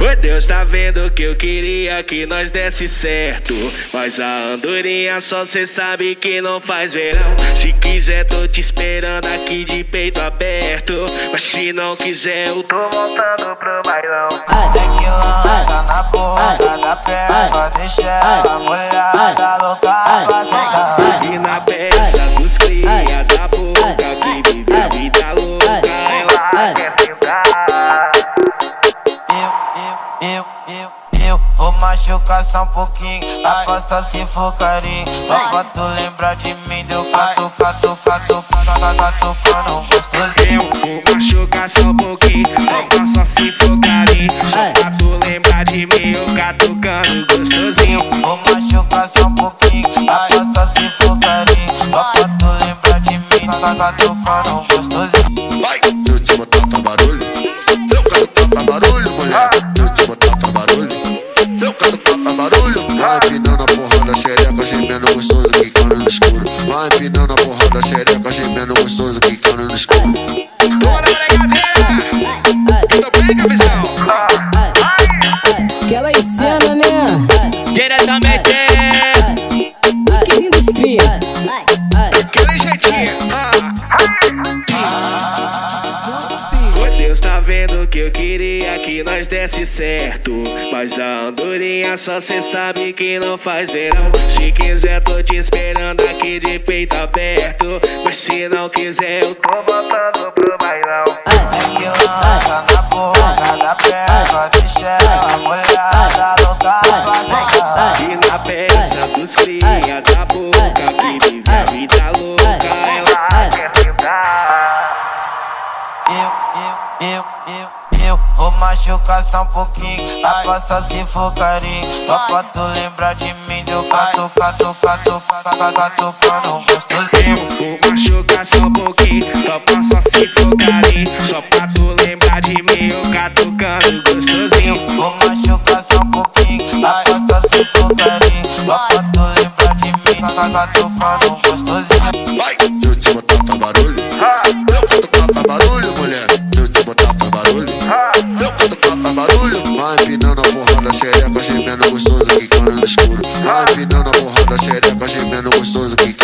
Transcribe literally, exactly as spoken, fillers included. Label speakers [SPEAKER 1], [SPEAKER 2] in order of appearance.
[SPEAKER 1] Ô Deus, tá vendo que eu queria que nós desse certo, mas a andorinha só cê sabe que não faz verão. Se quiser tô te esperando aqui de peito aberto, mas se não quiser eu tô voltando pro bailão.
[SPEAKER 2] Tem que lança na boca da perna, deixa ela molhada, louca, vai ficar.
[SPEAKER 1] E na peça dos cria da boca que vive a vida louca, ela quer sentar.
[SPEAKER 2] Eu, eu, eu, eu vou machucar só um pouquinho, a costa se for carinho. Só pra tu lembrar de mim, deu catu, catu, catu, catu, catucando gostosinho.
[SPEAKER 1] Eu vou machucar só um pouquinho, só pra só se for carinho. Só pra tu lembrar de mim, eu catucando gostosinho.
[SPEAKER 2] Vou machucar só um pouquinho, a costa se for carinho. Só pra tu lembrar de mim, catucando gostosinho.
[SPEAKER 3] Vai, se eu te botar pra barulho, eu canto pra barulho, mulher. Se eu te botar pra barulho, eu canto pra barulho. Vai empinando a porra da xereca, gemendo gostoso, quicando no escuro. Vai empinando a porra da xereca, gemendo gostoso, quicando no escuro.
[SPEAKER 1] Bora, brincadeira! Tô bem, cabeção!
[SPEAKER 4] Aquela cena, né?
[SPEAKER 1] Diretamente!
[SPEAKER 4] Que lindos cria.
[SPEAKER 1] Aquele jeitinho! Ô Deus, tá vendo que eu queria que nós desse certo, mas a andorinha só cê sabe que não faz verão. Se quiser tô te esperando aqui de peito aberto, mas se não quiser eu tô voltando pro bailão.
[SPEAKER 2] Tem que lança na boca da perna, deixa ela molhada, louca, vai ficar.
[SPEAKER 1] E na peça dos cria da boca que vive a vida louca, ela quer sentar.
[SPEAKER 2] Eu, eu, eu, eu, eu vou machucar só um pouquinho, a costa se for carinho. Só pra tu lembrar de mim, deu catu, catu, catu, catu, catucando gostosinho.
[SPEAKER 1] Eu vou machucar só um pouquinho, só pra só se for carinho. Só pra tu lembrar de mim, eu catucando gostosinho.
[SPEAKER 2] Vou machucar só um pouquinho, a costa se for carinho. Só pra tu lembrar de mim, catucando gostosinho.
[SPEAKER 3] Vai, se eu te botar pra barulho, eu canto pra barulho, mulher. Se eu te botar pra barulho, eu canto pra barulho. Vai empinando a porra da xereca, gemendo gostoso, quicando no escuro. Vai empinando a porra da xereca, gemendo gostoso, quicando